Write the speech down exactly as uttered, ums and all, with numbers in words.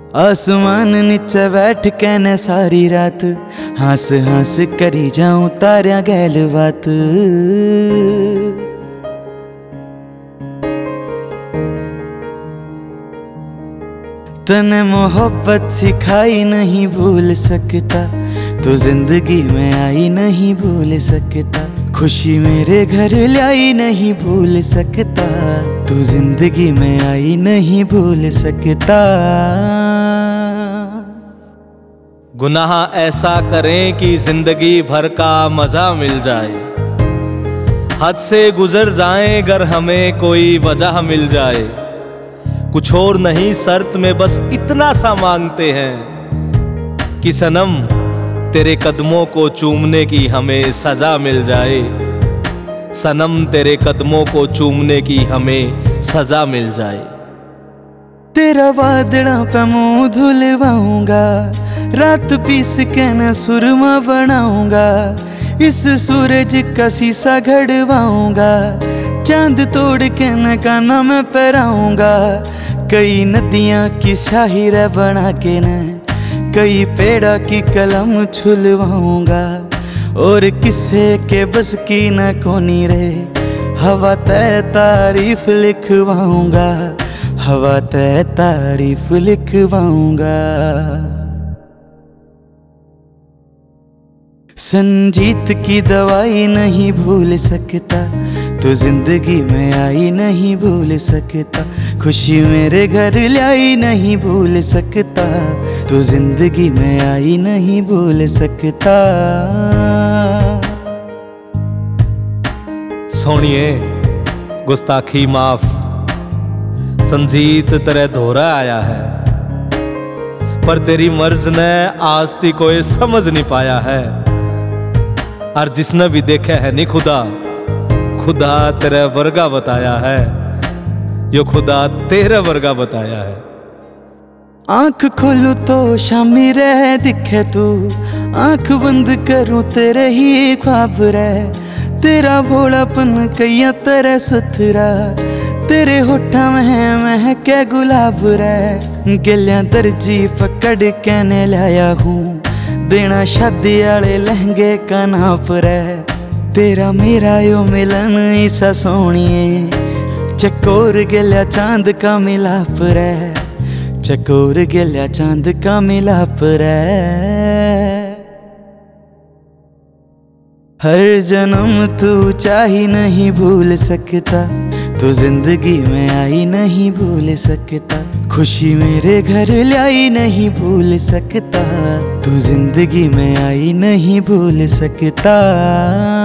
आसमान नीचे बैठ के न सारी रात हंस हंस करी जाऊं तारिया गैल बात। तने मोहब्बत सिखाई नहीं भूल सकता, तो जिंदगी में आई नहीं भूल सकता। खुशी मेरे घर लाई नहीं भूल सकता, तू जिंदगी में आई नहीं भूल सकता। गुनाह ऐसा करें कि जिंदगी भर का मजा मिल जाए, हद से गुजर जाएं अगर हमें कोई वजह मिल जाए। कुछ और नहीं शर्त में बस इतना सा मांगते हैं कि सनम तेरे कदमों को चूमने की हमें सजा मिल जाए। सनम तेरे कदमों को चूमने की हमें सजा मिल जाए। तेरा बादड़ा पे मुंह धुलवाऊंगा, रात पीस के न सुरमा बनाऊंगा। इस सूरज का शीशा घड़वाऊंगा, चांद तोड़ के न काना में पहराऊंगा। कई नदियां की शाहिर बना के न कई पेड़ा की कलम छुलवाऊंगा। और किसे के बस की न कोनी रे, हवा तय तारीफ लिखवाऊंगा। हवा तय तारीफ लिखवाऊंगा। संजीत की दवाई नहीं भूल सकता, तो जिंदगी में आई नहीं भूल सकता। खुशी मेरे घर लाई नहीं भूल सकता, तो जिंदगी में आई नहीं भूल सकता। सोनिए गुस्ताखी माफ, संजीत तेरे धोरा आया है, पर तेरी मर्ज ने आज तक कोई समझ नहीं पाया है। और जिसने भी देखा है नी खुदा, खुदा तेरे वर्गा बताया है, यो खुदा तेरे वर्गा बताया है। आंख खोलूं तो शामी रह दिखे तू, आंख बंद करूं तेरे ही ख्वाब रह। तेरा भोलापन कैया तेरे सुथरा, तेरे होठा में महके गुलाब रह। गिलिया दर्जी पकड़ के ने लाया हूँ, देना शादी आले लहंगे का नाप रह। तेरा मेरा यो मिलन ऐसा सोनिए, चकोर गिलिया चांद का मिलाप रह। चकोर गिलिया चांद का मिलाप रह। हर जन्म तू चाही नहीं भूल सकता, तो जिंदगी में आई नहीं भूल सकता। खुशी मेरे घर लाई नहीं भूल सकता, तू जिंदगी में आई नहीं भूल सकता।